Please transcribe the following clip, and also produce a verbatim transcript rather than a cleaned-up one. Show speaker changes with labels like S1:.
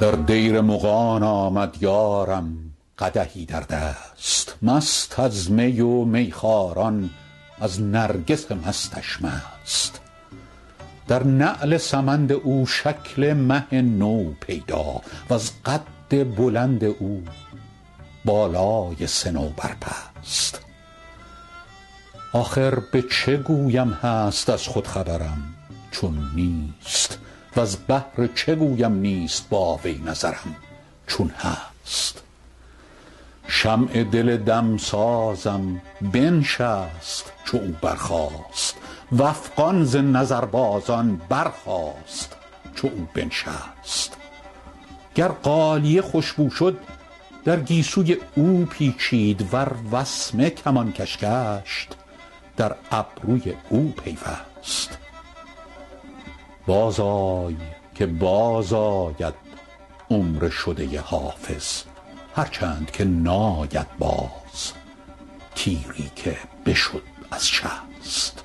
S1: در دیر مغان آمد یارم قدحی در دست، مست از می و میخواران از نرگس مستش مست. در نعل سمند او شکل مه نو پیدا، وز قد بلند او بالای صنوبر پست. آخر به چه گویم هست از خود خبرم چون نیست، وز بهر چه گویم نیست با وی نظرم چون هست. شمع دل دمسازم بنشست چو او برخاست، وافغان ز نظربازان برخاست چو او بنشست. گر غالیه خوشبو شد در گیسوی او پیچید، ور وسمه کمانکش گشت در ابروی او پیوست. باز آی که باز آید عمر شده حافظ، هرچند که ناید باز تیری که بشد از شست.